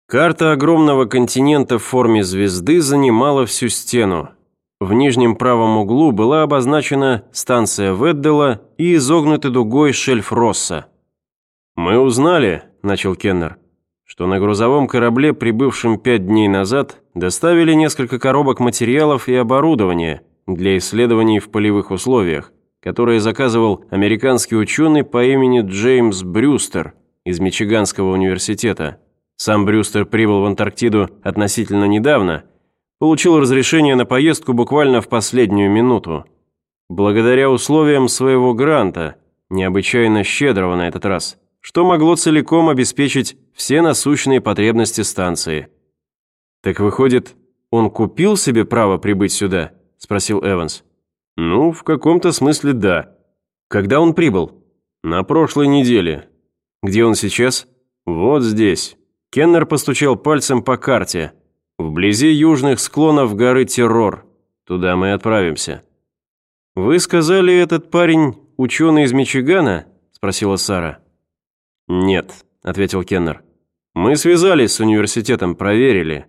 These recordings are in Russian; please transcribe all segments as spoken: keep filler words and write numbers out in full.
Карта огромного континента в форме звезды занимала всю стену. В нижнем правом углу была обозначена станция Веддела и изогнутый дугой шельф Росса. «Мы узнали», – начал Кеннер, – «что на грузовом корабле, прибывшем пять дней назад, доставили несколько коробок материалов и оборудования для исследований в полевых условиях, которые заказывал американский ученый по имени Джеймс Брюстер из Мичиганского университета. Сам Брюстер прибыл в Антарктиду относительно недавно, получил разрешение на поездку буквально в последнюю минуту. Благодаря условиям своего гранта, необычайно щедрого на этот раз, что могло целиком обеспечить все насущные потребности станции». «Так выходит, он купил себе право прибыть сюда?» – спросил Эванс. «Ну, в каком-то смысле да». «Когда он прибыл?» «На прошлой неделе». «Где он сейчас?» «Вот здесь». Кеннер постучал пальцем по карте. «Вблизи южных склонов горы Террор. Туда мы отправимся». «Вы сказали, этот парень ученый из Мичигана?» – спросила Сара. «Нет», – ответил Кеннер. «Мы связались с университетом, проверили.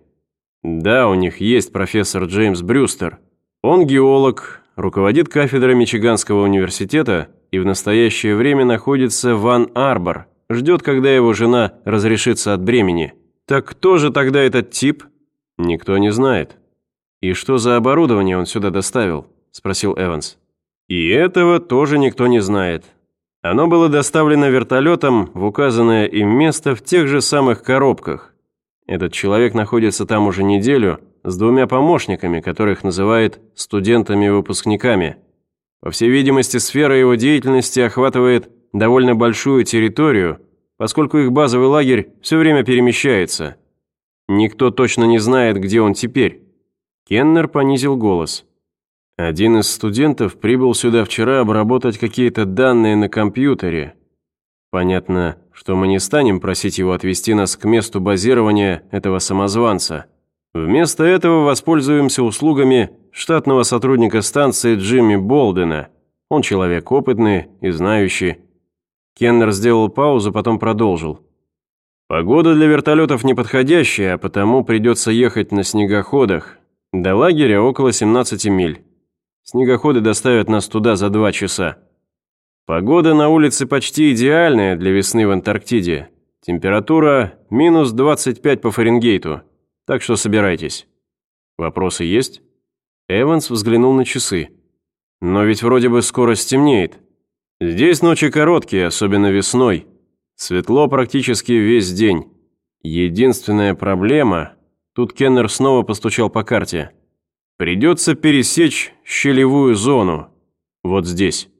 Да, у них есть профессор Джеймс Брюстер. Он геолог, руководит кафедрой Мичиганского университета и в настоящее время находится в Ан-Арбор, ждет, когда его жена разрешится от бремени. Так кто же тогда этот тип?» «Никто не знает». «И что за оборудование он сюда доставил?» – спросил Эванс. «И этого тоже никто не знает. Оно было доставлено вертолетом в указанное им место в тех же самых коробках. Этот человек находится там уже неделю с двумя помощниками, которых называет студентами-выпускниками. По всей видимости, сфера его деятельности охватывает довольно большую территорию, поскольку их базовый лагерь все время перемещается. Никто точно не знает, где он теперь». Кеннер понизил голос. «Один из студентов прибыл сюда вчера обработать какие-то данные на компьютере. Понятно, что мы не станем просить его отвезти нас к месту базирования этого самозванца. Вместо этого воспользуемся услугами штатного сотрудника станции Джимми Болдена. Он человек опытный и знающий». Кеннер сделал паузу, потом продолжил. «Погода для вертолетов неподходящая, а потому придется ехать на снегоходах. До лагеря около семнадцати миль. Снегоходы доставят нас туда за два часа. Погода на улице почти идеальная для весны в Антарктиде. Температура минус двадцать пять по Фаренгейту. Так что собирайтесь». «Вопросы есть?» Эванс взглянул на часы. «Но ведь вроде бы скоро стемнеет. Здесь ночи короткие, особенно весной. Светло практически весь день. Единственная проблема...» Тут Кеннер снова постучал по карте. «Придется пересечь щелевую зону. Вот здесь».